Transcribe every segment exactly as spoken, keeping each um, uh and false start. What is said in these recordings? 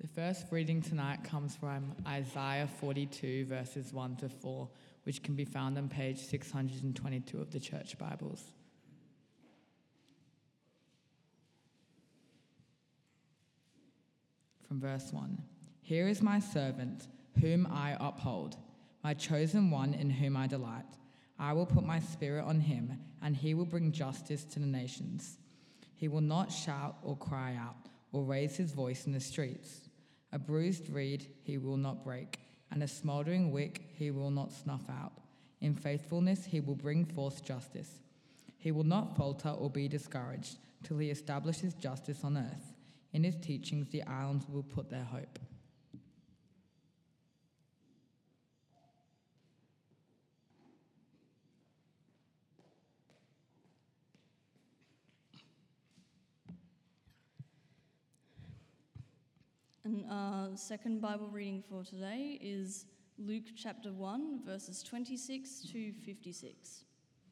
first reading tonight comes from Isaiah forty-two, verses one to four, which can be found on page six hundred twenty-two of the Church Bibles. From verse one, "Here is my servant, whom I uphold, my chosen one in whom I delight. I will put my spirit on him, and he will bring justice to the nations. He will not shout or cry out, or raise his voice in the streets. A bruised reed he will not break, and a smouldering wick he will not snuff out. In faithfulness he will bring forth justice. He will not falter or be discouraged till he establishes justice on earth. In his teachings the islands will put their hope." And our second Bible reading for today is Luke chapter one, verses twenty-six to fifty-six.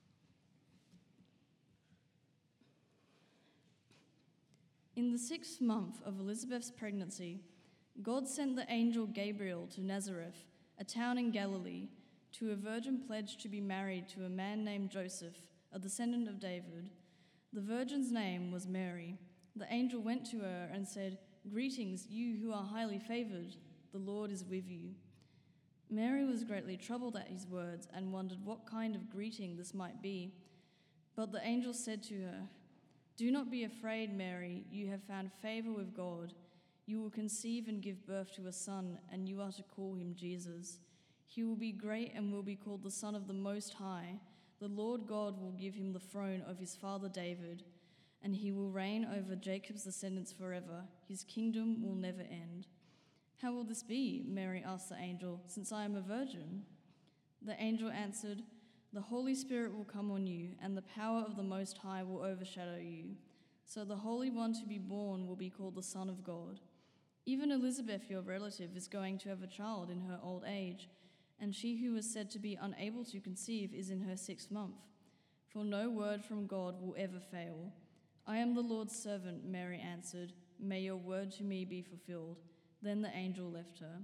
In the sixth month of Elizabeth's pregnancy, God sent the angel Gabriel to Nazareth, a town in Galilee, to a virgin pledged to be married to a man named Joseph, a descendant of David. The virgin's name was Mary. The angel went to her and said, "Greetings, you who are highly favored. The Lord is with you." Mary was greatly troubled at his words and wondered what kind of greeting this might be. But the angel said to her, "Do not be afraid, Mary. You have found favor with God. You will conceive and give birth to a son, and you are to call him Jesus. He will be great and will be called the Son of the Most High. The Lord God will give him the throne of his father David, and he will reign over Jacob's descendants forever. His kingdom will never end." "How will this be?" Mary asked the angel, "since I am a virgin?" The angel answered, "The Holy Spirit will come on you, and the power of the Most High will overshadow you. So the Holy One to be born will be called the Son of God. Even Elizabeth, your relative, is going to have a child in her old age, and she who was said to be unable to conceive is in her sixth month. For no word from God will ever fail. I am the Lord's servant," Mary answered. "May your word to me be fulfilled." Then the angel left her.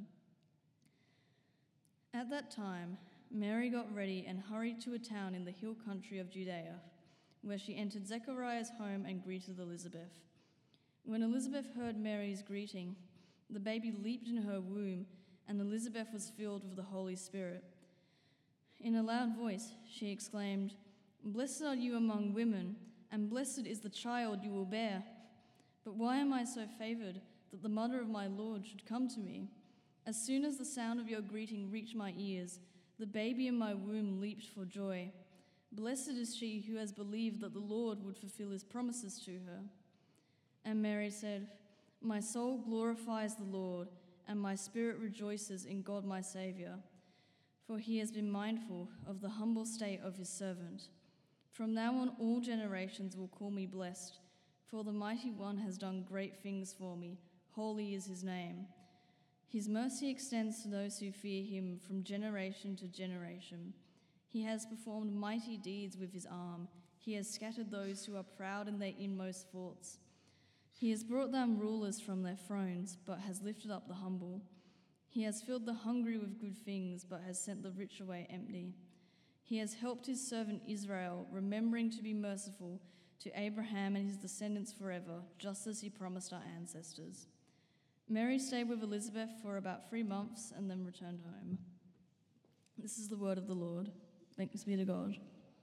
At that time, Mary got ready and hurried to a town in the hill country of Judea, where she entered Zechariah's home and greeted Elizabeth. When Elizabeth heard Mary's greeting, the baby leaped in her womb, and Elizabeth was filled with the Holy Spirit. In a loud voice, she exclaimed, "Blessed are you among women, and blessed is the child you will bear. But why am I so favored that the mother of my Lord should come to me? As soon as the sound of your greeting reached my ears, the baby in my womb leaped for joy. Blessed is she who has believed that the Lord would fulfill his promises to her." And Mary said, "My soul glorifies the Lord, and my spirit rejoices in God my Saviour, for he has been mindful of the humble state of his servant. From now on all generations will call me blessed, for the Mighty One has done great things for me. Holy is his name. His mercy extends to those who fear him from generation to generation. He has performed mighty deeds with his arm. He has scattered those who are proud in their inmost thoughts. He has brought down rulers from their thrones, but has lifted up the humble. He has filled the hungry with good things, but has sent the rich away empty. He has helped his servant Israel, remembering to be merciful to Abraham and his descendants forever, just as he promised our ancestors." Mary stayed with Elizabeth for about three months and then returned home. This is the word of the Lord. Thanks be to God.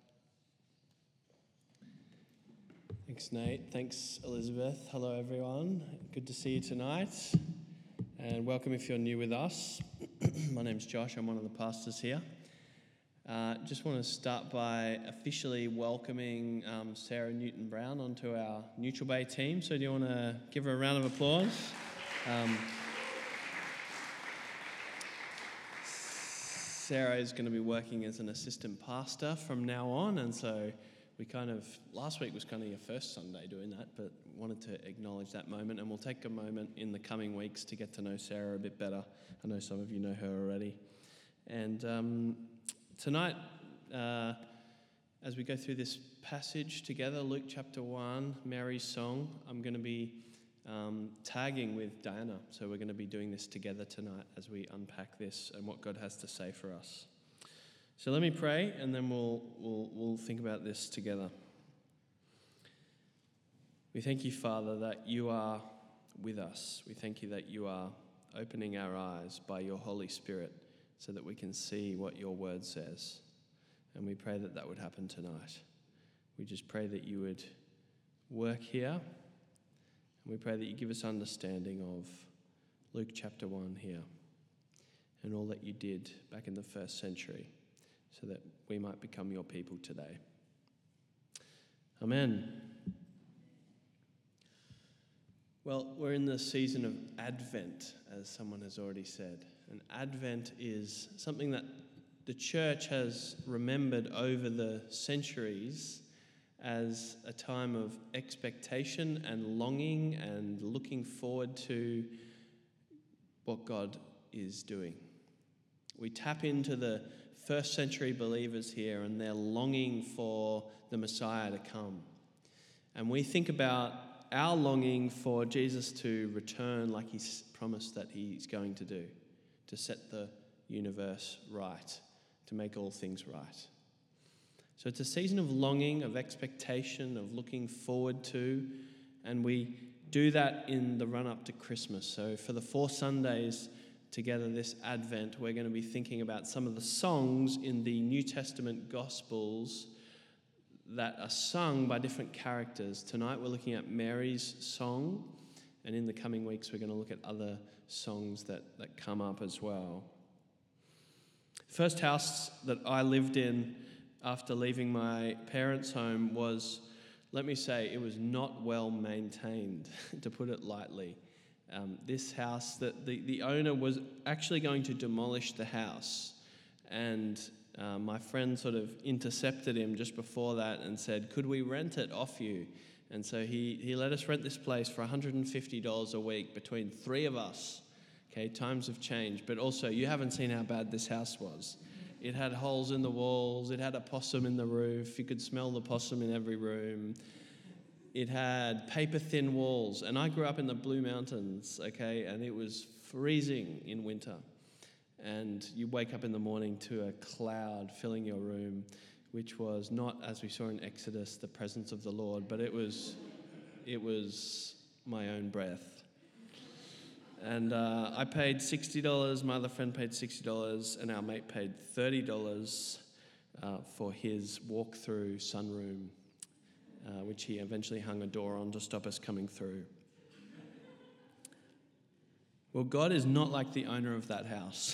Thanks, Nate. Thanks, Elizabeth. Hello, everyone. Good to see you tonight. And welcome if you're new with us. My name's Josh. I'm one of the pastors here. Uh, just want to start by officially welcoming um, Sarah Newton-Brown onto our Neutral Bay team. So do you want to give her a round of applause? Um, Sarah is going to be working as an assistant pastor from now on, and so we kind of, last week was kind of your first Sunday doing that, but wanted to acknowledge that moment, and we'll take a moment in the coming weeks to get to know Sarah a bit better. I know some of you know her already. And um, tonight, uh, as we go through this passage together, Luke chapter one, Mary's song, I'm going to be um, tagging with Diana. So we're going to be doing this together tonight as we unpack this and what God has to say for us. So let me pray, and then we'll we'll we'll think about this together. We thank you, Father, that you are with us. We thank you that you are opening our eyes by your Holy Spirit so that we can see what your word says. And we pray that that would happen tonight. We just pray that you would work here. And we pray that you give us understanding of Luke chapter one here and all that you did back in the first century so that we might become your people today. Amen. Well, we're in the season of Advent, as someone has already said. And Advent is something that the church has remembered over the centuries as a time of expectation and longing and looking forward to what God is doing. We tap into the first century believers here and they're longing for the Messiah to come. And we think about our longing for Jesus to return like he's promised that he's going to do, to set the universe right, to make all things right. So it's a season of longing, of expectation, of looking forward to, and we do that in the run-up to Christmas. So for the four Sundays together this Advent, we're going to be thinking about some of the songs in the New Testament Gospels that are sung by different characters. Tonight we're looking at Mary's song, and in the coming weeks we're going to look at other songs that, that come up as well. First house that I lived in after leaving my parents' home was, let me say, it was not well maintained, to put it lightly. Um, this house, that the, the owner was actually going to demolish the house, and uh, my friend sort of intercepted him just before that and said, could we rent it off you? And so he, he let us rent this place for one hundred fifty dollars a week between three of us. Okay, times have changed, but also you haven't seen how bad this house was. It had holes in the walls, it had a possum in the roof, you could smell the possum in every room. It had paper-thin walls, and I grew up in the Blue Mountains, okay, and it was freezing in winter. And you wake up in the morning to a cloud filling your room, which was not, as we saw in Exodus, the presence of the Lord, but it was, it was my own breath. And uh, I paid sixty dollars, my other friend paid sixty dollars, and our mate paid thirty dollars uh, for his walk-through sunroom, uh, which he eventually hung a door on to stop us coming through. Well, God is not like the owner of that house.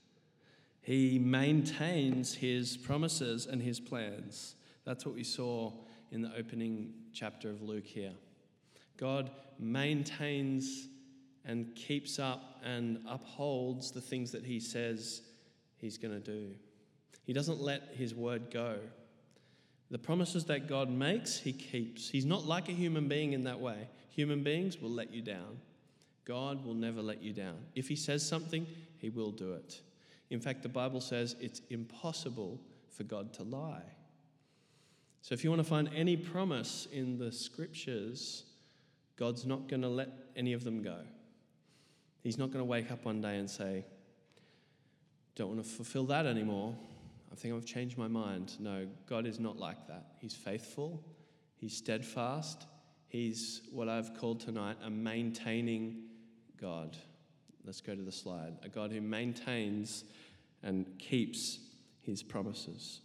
He maintains his promises and his plans. That's what we saw in the opening chapter of Luke here. God maintains and keeps up and upholds the things that he says he's going to do. He doesn't let his word go. The promises that God makes, he keeps. He's not like a human being in that way. Human beings will let you down. God will never let you down. If he says something, he will do it. In fact, the Bible says it's impossible for God to lie. So if you want to find any promise in the scriptures, God's not going to let any of them go. He's not going to wake up one day and say, don't want to fulfill that anymore. I think I've changed my mind. No, God is not like that. He's faithful. He's steadfast. He's what I've called tonight a maintaining God. Let's go to the slide. A God who maintains and keeps his promises.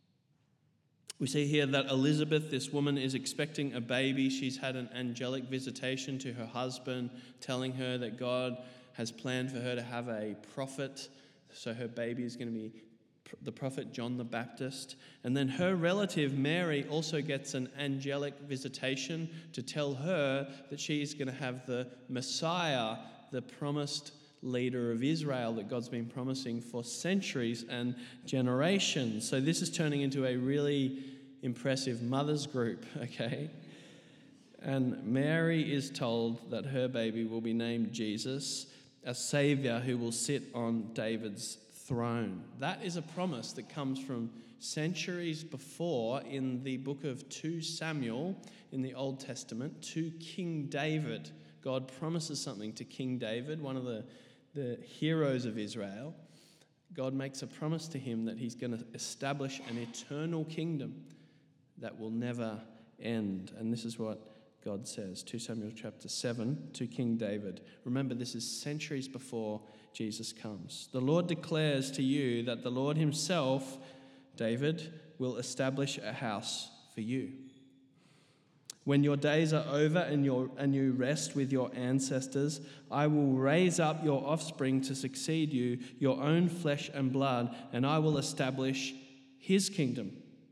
We see here that Elizabeth, this woman, is expecting a baby. She's had an angelic visitation to her husband, telling her that God has planned for her to have a prophet. So her baby is going to be the prophet John the Baptist. And then her relative Mary also gets an angelic visitation to tell her that she's going to have the Messiah, the promised leader of Israel that God's been promising for centuries and generations. So this is turning into a really impressive mother's group, okay? And Mary is told that her baby will be named Jesus, a savior who will sit on David's throne. That is a promise that comes from centuries before in the book of Second Samuel in the Old Testament to King David. God promises something to King David, one of the, the heroes of Israel. God makes a promise to him that he's going to establish an eternal kingdom that will never end. And this is what God says, Second Samuel chapter seven, to King David. Remember, this is centuries before Jesus comes. The Lord declares to you that the Lord himself, David, will establish a house for you. When your days are over and, your, and you rest with your ancestors, I will raise up your offspring to succeed you, your own flesh and blood, and I will establish his kingdom.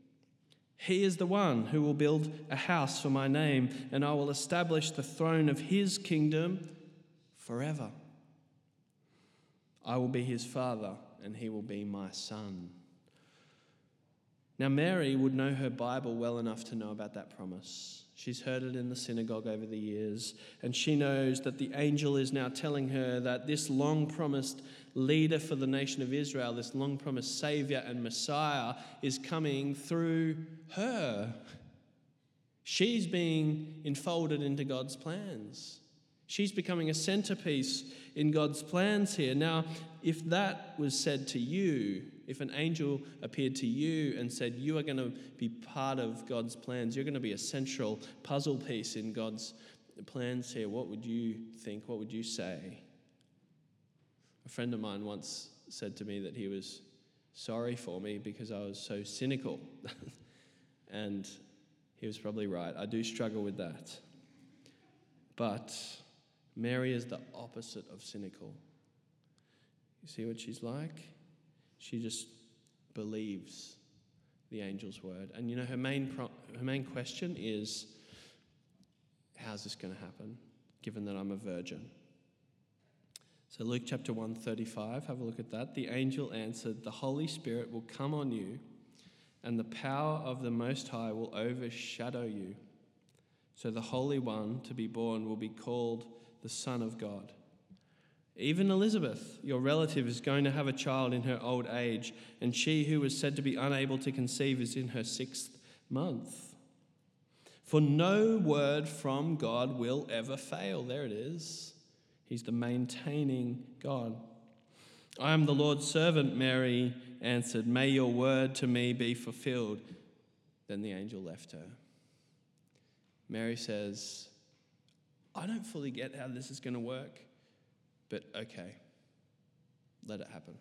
He is the one who will build a house for my name, and I will establish the throne of his kingdom forever. I will be his father, and he will be my son. Now, Mary would know her Bible well enough to know about that promise. She's heard it in the synagogue over the years, and she knows that the angel is now telling her that this long-promised leader for the nation of Israel, this long-promised Savior and Messiah, is coming through her. She's being enfolded into God's plans. She's becoming a centerpiece in God's plans here. Now, if that was said to you, if an angel appeared to you and said, you are going to be part of God's plans, you're going to be a central puzzle piece in God's plans here, what would you think? What would you say? A friend of mine once said to me that he was sorry for me because I was so cynical. And he was probably right. I do struggle with that. But Mary is the opposite of cynical. You see what she's like? She just believes the angel's word. And you know, her main pro- her main question is, how's this going to happen, given that I'm a virgin? So Luke chapter one thirty-five, have a look at that. The angel answered, the Holy Spirit will come on you, and the power of the Most High will overshadow you. So the Holy One to be born will be called the Son of God. Even Elizabeth, your relative, is going to have a child in her old age, and she who was said to be unable to conceive is in her sixth month. For no word from God will ever fail. There it is. He's the maintaining God. I am the Lord's servant, Mary answered. May your word to me be fulfilled. Then the angel left her. Mary says, I don't fully get how this is going to work. But okay, let it happen.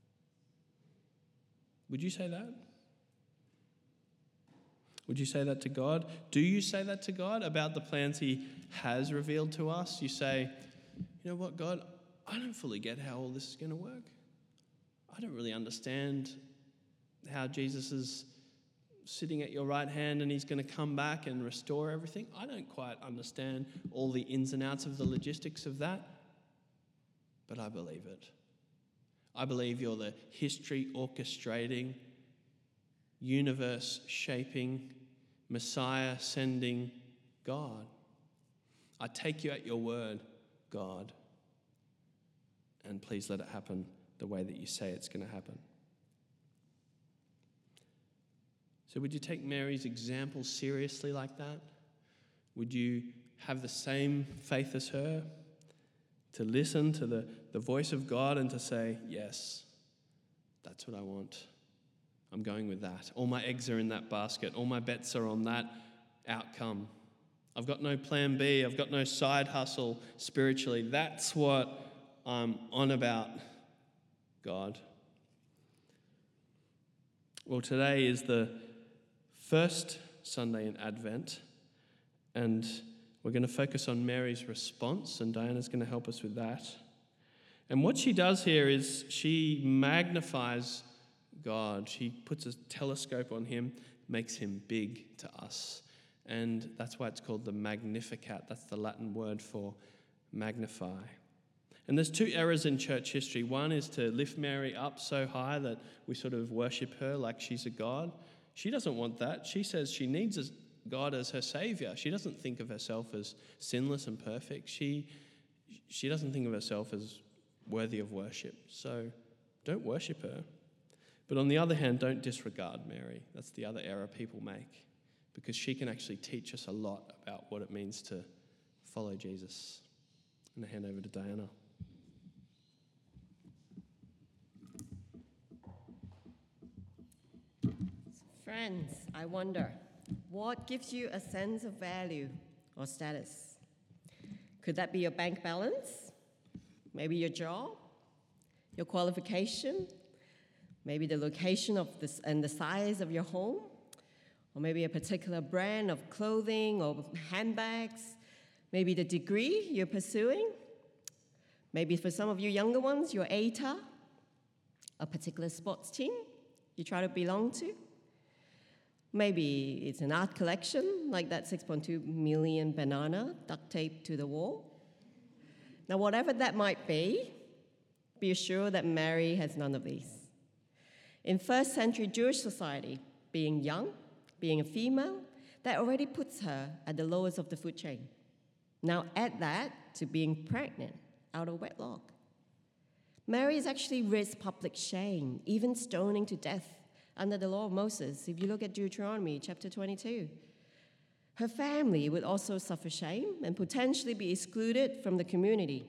Would you say that? Would you say that to God? Do you say that to God about the plans he has revealed to us? You say, you know what, God, I don't fully get how all this is going to work. I don't really understand how Jesus is sitting at your right hand and he's going to come back and restore everything. I don't quite understand all the ins and outs of the logistics of that. But I believe it. I believe you're the history orchestrating, universe shaping, Messiah sending God. I take you at your word, God, and please let it happen the way that you say it's going to happen. So would you take Mary's example seriously like that? Would you have the same faith as her? To listen to the, the voice of God and to say, yes, that's what I want. I'm going with that. All my eggs are in that basket. All my bets are on that outcome. I've got no plan B. I've got no side hustle spiritually. That's what I'm on about, God. Well, today is the first Sunday in Advent, and we're going to focus on Mary's response, and Diana's going to help us with that. And what she does here is she magnifies God. She puts a telescope on him, makes him big to us. And that's why it's called the Magnificat. That's the Latin word for magnify. And there's two errors in church history. One is to lift Mary up so high that we sort of worship her like she's a god. She doesn't want that. She says she needs a God as her savior. She doesn't think of herself as sinless and perfect. She she doesn't think of herself as worthy of worship. So don't worship her. But on the other hand, don't disregard Mary. That's the other error people make, because she can actually teach us a lot about what it means to follow Jesus. I'm going to hand over to Diana. Friends, I wonder, what gives you a sense of value or status? Could that be your bank balance? Maybe your job? Your qualification? Maybe the location of this and the size of your home? Or maybe a particular brand of clothing or handbags? Maybe the degree you're pursuing? Maybe for some of you younger ones, your A T A? A particular sports team you try to belong to? Maybe it's an art collection, like that six point two million banana duct taped to the wall. Now, whatever that might be, be assured that Mary has none of these. In first century Jewish society, being young, being a female, that already puts her at the lowest of the food chain. Now add that to being pregnant out of wedlock. Mary has actually risked public shame, even stoning to death under the law of Moses. If you look at Deuteronomy chapter twenty-two, her family would also suffer shame and potentially be excluded from the community.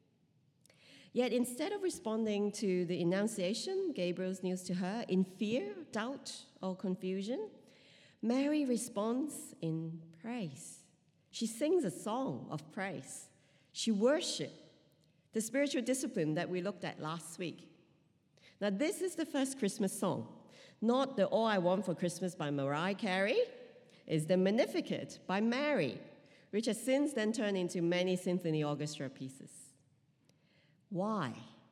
Yet instead of responding to the Annunciation, Gabriel's news to her, in fear, doubt, or confusion, Mary responds in praise. She sings a song of praise. She worships, the spiritual discipline that we looked at last week. Now, this is the first Christmas song, not the All I Want for Christmas by Mariah Carey. It's the Magnificat by Mary, which has since then turned into many symphony orchestra pieces. Why?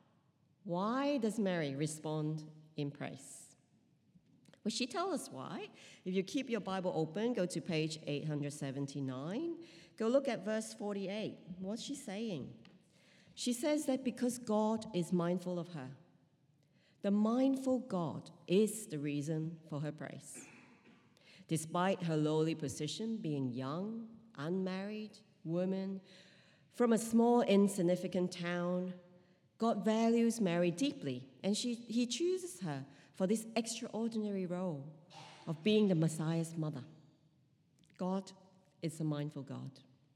Why does Mary respond in praise? Well, she tells us why. If you keep your Bible open, go to page eight seventy-nine. Go look at verse forty-eight. What's she saying? She says that because God is mindful of her. The mindful God is the reason for her praise. Despite her lowly position, being young, unmarried, woman, from a small, insignificant town, God values Mary deeply, and she, he chooses her for this extraordinary role of being the Messiah's mother. God is a mindful God.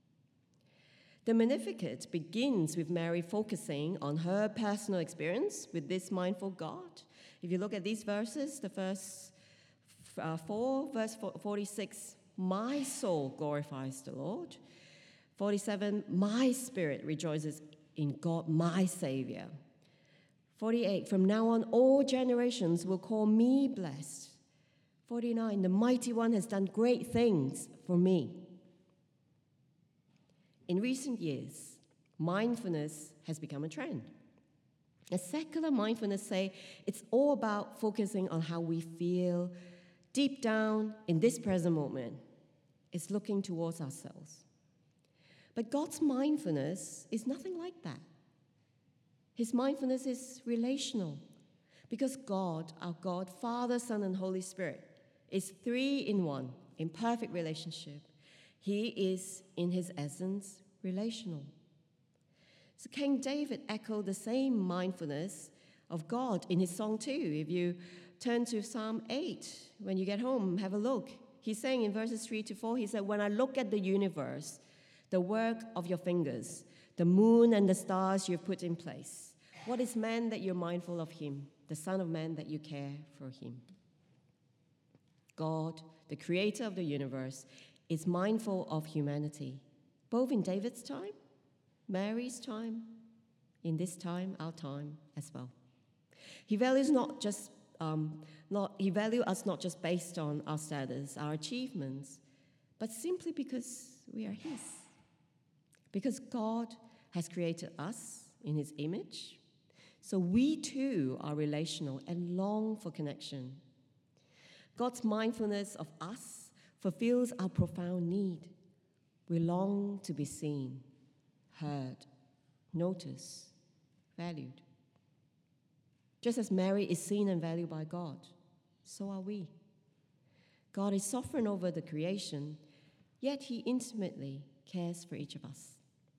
The Magnificat begins with Mary focusing on her personal experience with this mindful God. If you look at these verses, the first uh, four, verse forty-six, my soul glorifies the Lord. forty-seven, my spirit rejoices in God, my Savior. forty-eight, from now on, all generations will call me blessed. forty-nine, the Mighty One has done great things for me. In recent years, mindfulness has become a trend. A secular mindfulness say it's all about focusing on how we feel deep down in this present moment. It's looking towards ourselves. But God's mindfulness is nothing like that. His mindfulness is relational because God, our God, Father, Son, and Holy Spirit, is three in one, in perfect relationship. He is, in his essence, relational. So King David echoed the same mindfulness of God in his song too. If you turn to Psalm eight, when you get home, have a look. He's saying in verses three to four, he said, when I look at the universe, the work of your fingers, the moon and the stars you've put in place, what is man that you're mindful of him, the Son of Man that you care for him? God, the creator of the universe, is mindful of humanity, both in David's time, Mary's time, in this time, our time as well. He values not just um, not he values us not just based on our status, our achievements, but simply because we are his. Because God has created us in his image, so we too are relational and long for connection. God's mindfulness of us fulfills our profound need. We long to be seen, heard, noticed, valued. Just as Mary is seen and valued by God, so are we. God is sovereign over the creation, yet he intimately cares for each of us.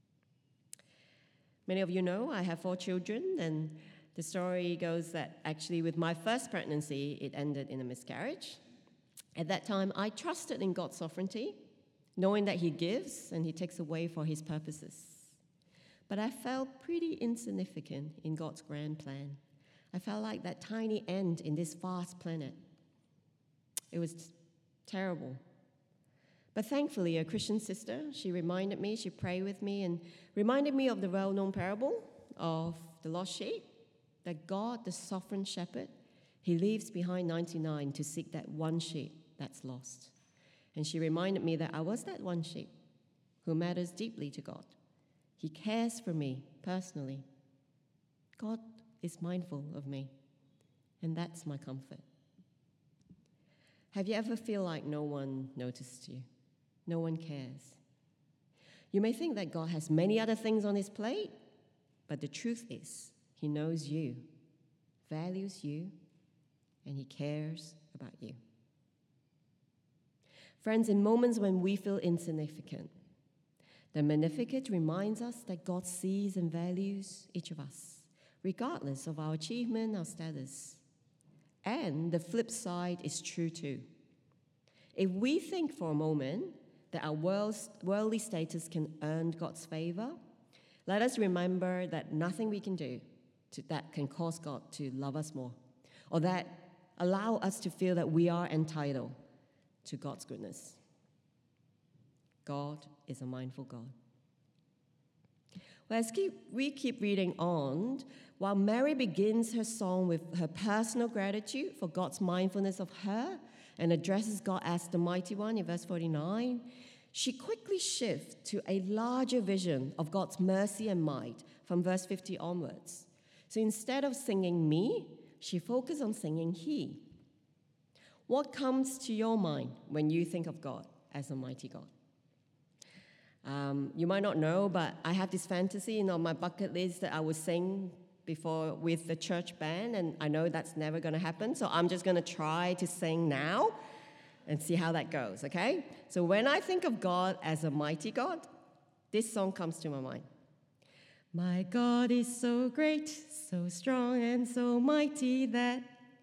Many of you know I have four children, and the story goes that actually with my first pregnancy, it ended in a miscarriage. At that time, I trusted in God's sovereignty, knowing that he gives and he takes away for his purposes. But I felt pretty insignificant in God's grand plan. I felt like that tiny ant in this vast planet. It was terrible. But thankfully, a Christian sister, she reminded me, she prayed with me, and reminded me of the well-known parable of the lost sheep, that God, the sovereign shepherd, he leaves behind ninety-nine to seek that one sheep that's lost. And she reminded me that I was that one sheep who matters deeply to God. He cares for me personally. God is mindful of me, and that's my comfort. Have you ever feel like no one noticed you? No one cares? You may think that God has many other things on his plate, but the truth is, he knows you, values you, and he cares about you. Friends, in moments when we feel insignificant, the Magnificat reminds us that God sees and values each of us, regardless of our achievement, our status. And the flip side is true too. If we think for a moment that our worldly status can earn God's favor, let us remember that nothing we can do to, that can cause God to love us more, or that allow us to feel that we are entitled to God's goodness. God is a mindful God. Well, as keep, we keep reading on, while Mary begins her song with her personal gratitude for God's mindfulness of her and addresses God as the mighty one in verse forty-nine, she quickly shifts to a larger vision of God's mercy and might from verse fifty onwards. So instead of singing me, she focuses on singing he. What comes to your mind when you think of God as a mighty God? Um, you might not know, but I have this fantasy, you know, on my bucket list that I would sing before with the church band, and I know that's never going to happen, so I'm just going to try to sing now and see how that goes, okay? So when I think of God as a mighty God, this song comes to my mind. My God is so great, so strong and so mighty that...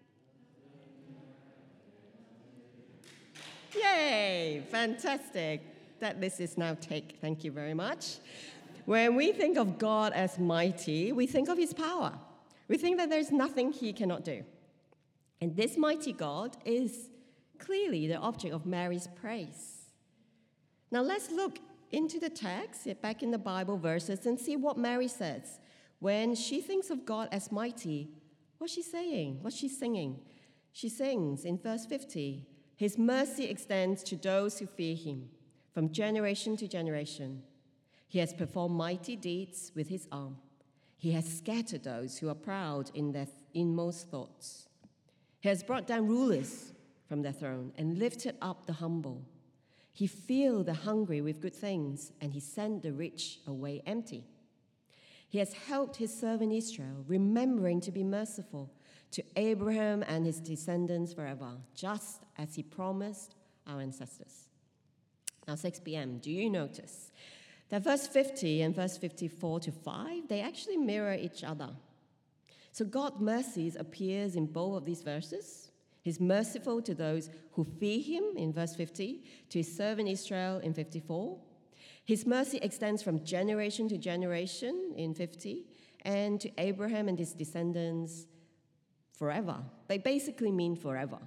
Yay! Fantastic. That list is now take. Thank you very much. When we think of God as mighty, we think of his power. We think that there's nothing he cannot do. And this mighty God is clearly the object of Mary's praise. Now let's look into the text, back in the Bible verses, and see what Mary says. When she thinks of God as mighty, what's she saying? What's she singing? She sings in verse fifty, his mercy extends to those who fear him, from generation to generation. He has performed mighty deeds with his arm. He has scattered those who are proud in their inmost thoughts. He has brought down rulers from their throne and lifted up the humble. He filled the hungry with good things, and he sent the rich away empty. He has helped his servant Israel, remembering to be merciful to Abraham and his descendants forever, just as he promised our ancestors. Now, six p.m., do you notice that verse fifty and verse fifty-four to five, they actually mirror each other. So God's mercies appears in both of these verses. He's merciful to those who fear him in verse fifty, to his servant Israel in fifty-four. His mercy extends from generation to generation in fifty, and to Abraham and his descendants forever. They basically mean forever.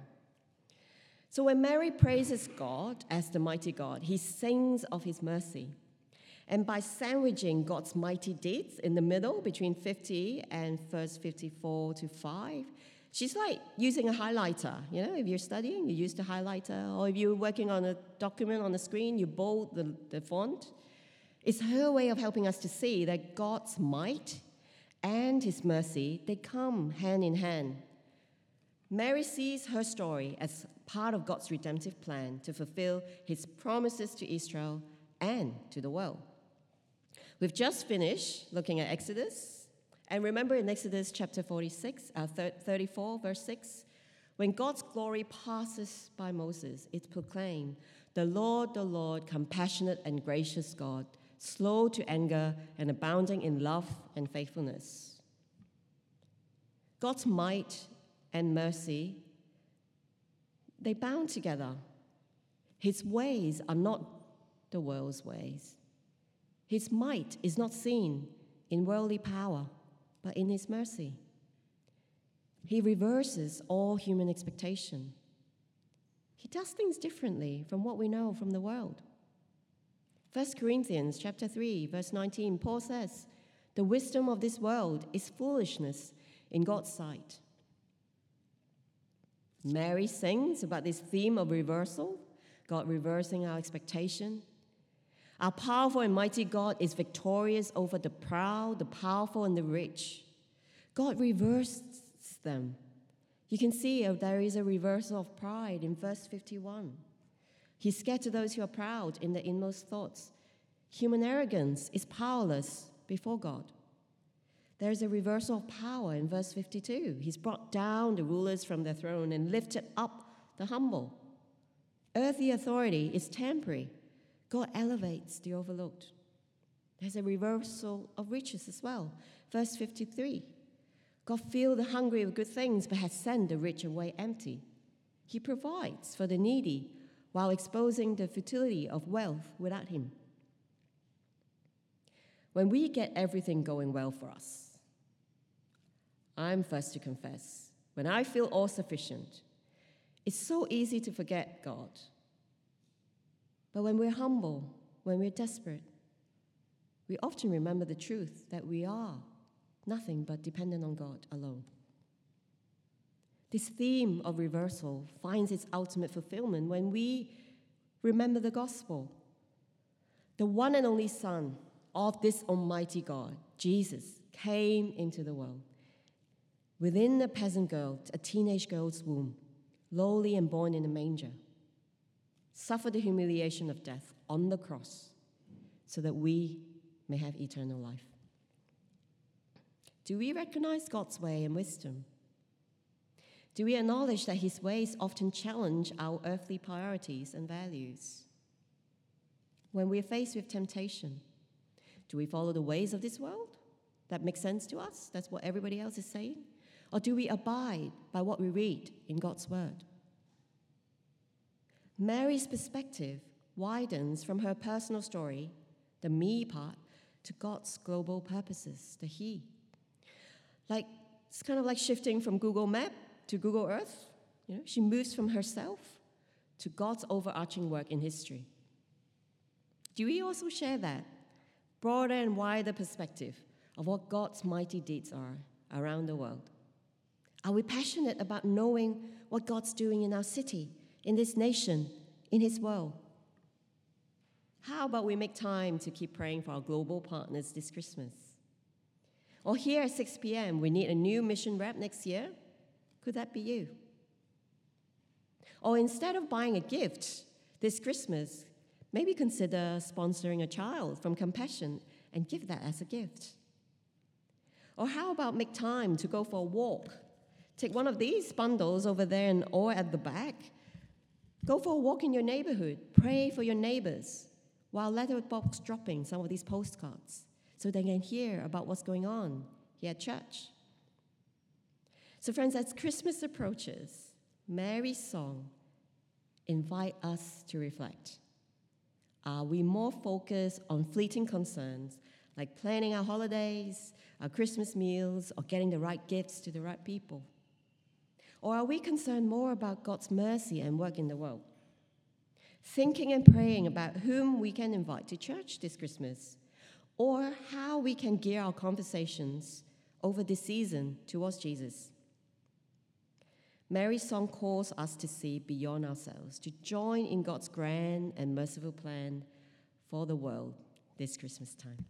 So when Mary praises God as the mighty God, he sings of his mercy. And by sandwiching God's mighty deeds in the middle between fifty and verse fifty-four to five, she's like using a highlighter. You know, if you're studying, you use the highlighter. Or if you're working on a document on the screen, you bold the, the font. It's her way of helping us to see that God's might and his mercy, they come hand in hand. Mary sees her story as part of God's redemptive plan to fulfill his promises to Israel and to the world. We've just finished looking at Exodus. And remember in Exodus chapter forty-six, uh, thirty-four, verse six, when God's glory passes by Moses, it's proclaimed, the Lord, the Lord, compassionate and gracious God, slow to anger and abounding in love and faithfulness. God's might and mercy, they bound together. His ways are not the world's ways. His might is not seen in worldly power, but in his mercy. He reverses all human expectation. He does things differently from what we know from the world. First Corinthians chapter three, verse nineteen, Paul says, "The wisdom of this world is foolishness in God's sight." Mary sings about this theme of reversal, God reversing our expectation. Our powerful and mighty God is victorious over the proud, the powerful, and the rich. God reverses them. You can see there is a reversal of pride in verse fifty-one. He scattered those who are proud in their inmost thoughts. Human arrogance is powerless before God. There is a reversal of power in verse fifty-two. He's brought down the rulers from their throne and lifted up the humble. Earthly authority is temporary. God elevates the overlooked. There's a reversal of riches as well. Verse fifty-three. God fills the hungry with good things, but has sent the rich away empty. He provides for the needy while exposing the futility of wealth without him. When we get everything going well for us, I'm first to confess, when I feel all-sufficient, it's so easy to forget God. But when we're humble, when we're desperate, we often remember the truth that we are nothing but dependent on God alone. This theme of reversal finds its ultimate fulfillment when we remember the gospel. The one and only Son of this almighty God, Jesus, came into the world within a peasant girl, a teenage girl's womb, lowly and born in a manger, suffered the humiliation of death on the cross so that we may have eternal life. Do we recognize God's way and wisdom? Do we acknowledge that his ways often challenge our earthly priorities and values? When we're faced with temptation, do we follow the ways of this world? That makes sense to us? That's what everybody else is saying? Or do we abide by what we read in God's word? Mary's perspective widens from her personal story, the me part, to God's global purposes, the he. Like, it's kind of like shifting from Google Map to Google Earth. You know, she moves from herself to God's overarching work in history. Do we also share that broader and wider perspective of what God's mighty deeds are around the world? Are we passionate about knowing what God's doing in our city, in this nation, in his world? How about we make time to keep praying for our global partners this Christmas? Or here at six p.m., we need a new mission rep next year. Could that be you? Or instead of buying a gift this Christmas, maybe consider sponsoring a child from Compassion and give that as a gift. Or how about make time to go for a walk? Take one of these bundles over there and or at the back. Go for a walk in your neighborhood. Pray for your neighbors while letterbox dropping some of these postcards so they can hear about what's going on here at church. So friends, as Christmas approaches, Mary's song invites us to reflect. Are we more focused on fleeting concerns like planning our holidays, our Christmas meals, or getting the right gifts to the right people? Or are we concerned more about God's mercy and work in the world? Thinking and praying about whom we can invite to church this Christmas, or how we can gear our conversations over this season towards Jesus. Mary's song calls us to see beyond ourselves, to join in God's grand and merciful plan for the world this Christmas time.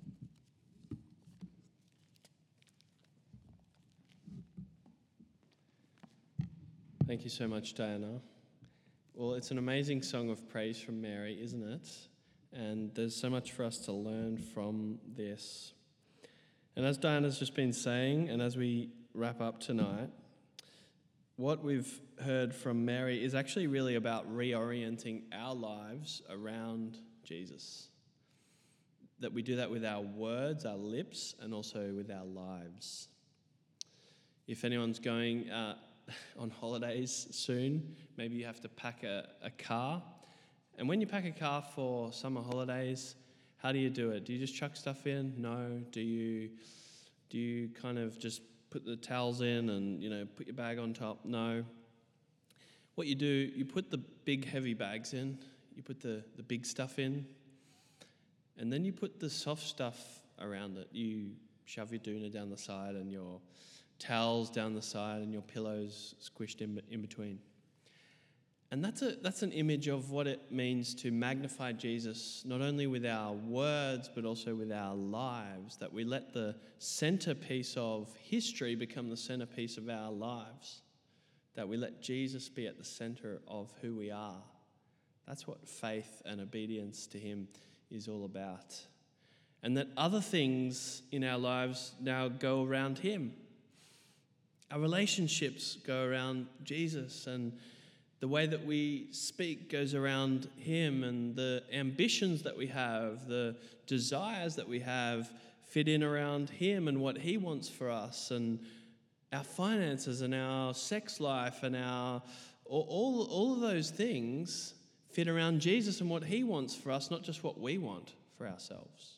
Thank you so much, Diana. Well, it's an amazing song of praise from Mary, isn't it? And there's so much for us to learn from this. And as Diana's just been saying, and as we wrap up tonight, what we've heard from Mary is actually really about reorienting our lives around Jesus. That we do that with our words, our lips, and also with our lives. If anyone's going uh, on holidays soon, maybe you have to pack a, a car. And when you pack a car for summer holidays, How do you do it? Do you just chuck stuff in? No. Do you do you kind of just put the towels in and, you know, put your bag on top? No. What you do, you put the big heavy bags in, you put the, the big stuff in, and then you put the soft stuff around it. You shove your doona down the side and your towels down the side and your pillows squished in, in between. And that's a that's an image of what it means to magnify Jesus, not only with our words, but also with our lives, that we let the centerpiece of history become the centerpiece of our lives, that we let Jesus be at the center of who we are. That's what faith and obedience to him is all about. And that other things in our lives now go around him. Our relationships go around Jesus, and the way that we speak goes around him, and the ambitions that we have, the desires that we have fit in around him and what he wants for us, and our finances and our sex life and our all, all of those things fit around Jesus and what he wants for us, not just what we want for ourselves.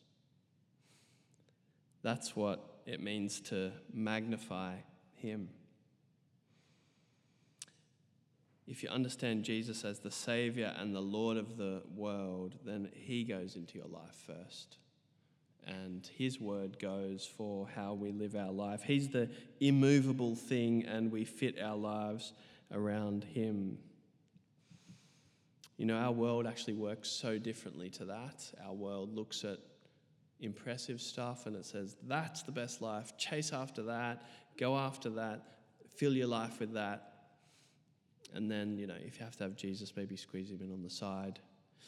That's what it means to magnify him. If you understand Jesus as the Savior and the Lord of the world, then he goes into your life first. And his word goes for how we live our life. He's the immovable thing, and we fit our lives around him. You know, our world actually works so differently to that. Our world looks at impressive stuff and it says, that's the best life. Chase after that. Go after that. Fill your life with that. And then, you know, if you have to have Jesus, maybe squeeze him in on the side.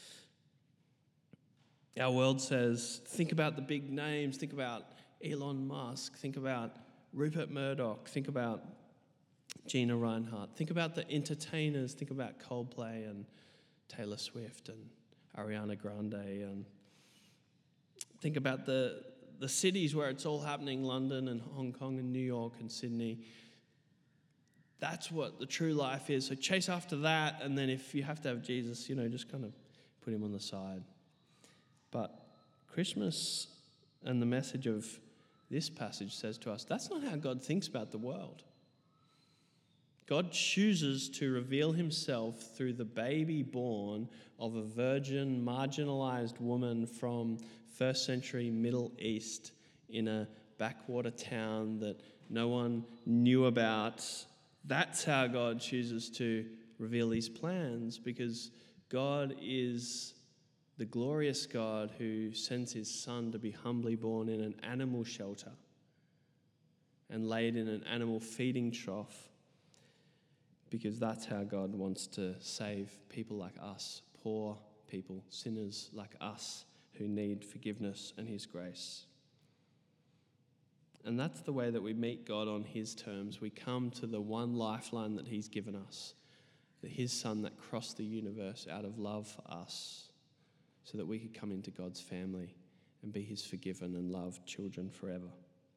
Our world says, think about the big names. Think about Elon Musk. Think about Rupert Murdoch. Think about Gina Reinhardt. Think about the entertainers. Think about Coldplay and Taylor Swift and Ariana Grande. And think about the, the cities where it's all happening, London and Hong Kong and New York and Sydney. That's what the true life is. So chase after that, and then if you have to have Jesus, you know, just kind of put him on the side. But Christmas and the message of this passage says to us, that's not how God thinks about the world. God chooses to reveal himself through the baby born of a virgin, marginalized woman from first century Middle East in a backwater town that no one knew about. That's how God chooses to reveal these plans, because God is the glorious God who sends his son to be humbly born in an animal shelter and laid in an animal feeding trough, because that's how God wants to save people like us, poor people, sinners like us who need forgiveness and his grace. And that's the way that we meet God on his terms. We come to the one lifeline that he's given us, that his son that crossed the universe out of love for us, so that we could come into God's family and be his forgiven and loved children forever.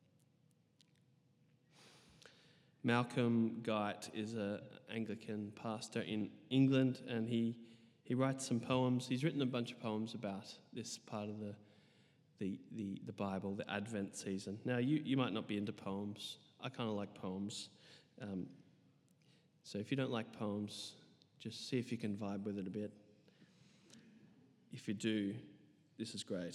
Malcolm Guite is an Anglican pastor in England, and he, he writes some poems. He's written a bunch of poems about this part of the The, the, the Bible, the Advent season. Now, you, you might not be into poems. I kind of like poems. Um, so if you don't like poems, just see if you can vibe with it a bit. If you do, this is great.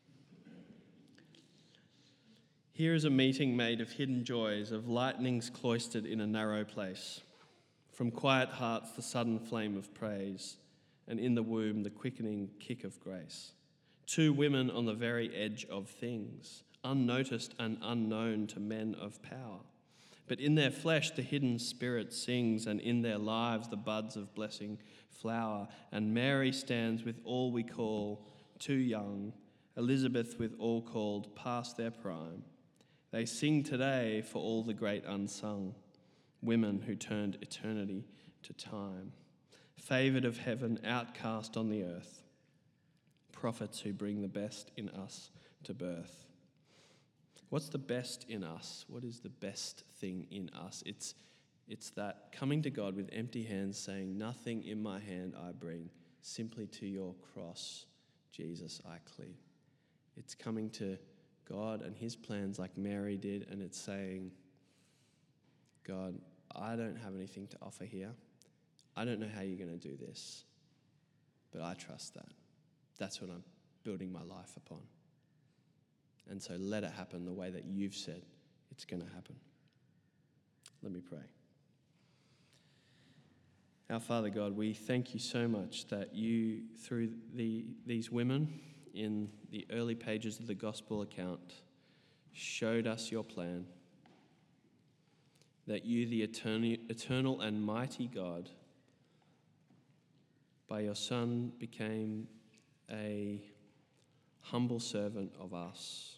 Here is a meeting made of hidden joys, of lightnings cloistered in a narrow place. From quiet hearts, the sudden flame of praise, and in the womb, the quickening kick of grace. Two women on the very edge of things, unnoticed and unknown to men of power. But in their flesh the hidden spirit sings, and in their lives the buds of blessing flower. And Mary stands with all we call too young, Elizabeth with all called past their prime. They sing today for all the great unsung, women who turned eternity to time. Favoured of heaven, outcast on the earth, prophets who bring the best in us to birth. What's the best in us? What is the best thing in us? It's, it's that coming to God with empty hands, saying, nothing in my hand I bring, simply to your cross, Jesus, I cling. It's coming to God and his plans like Mary did, and it's saying, God, I don't have anything to offer here. I don't know how you're going to do this, but I trust that. That's what I'm building my life upon. And so let it happen the way that you've said it's going to happen. Let me pray. Our Father God, we thank you so much that you, through the, these women in the early pages of the gospel account, showed us your plan. That you, the eternal, eternal and mighty God, by your Son became a humble servant of us.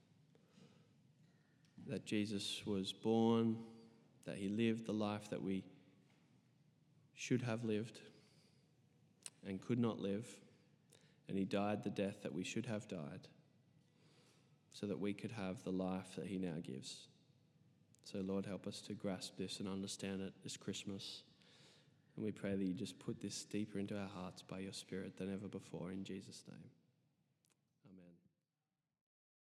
That Jesus was born, that he lived the life that we should have lived and could not live, and he died the death that we should have died so that we could have the life that he now gives. So Lord, help us to grasp this and understand it this Christmas. And we pray that you just put this deeper into our hearts by your Spirit than ever before, in Jesus' name.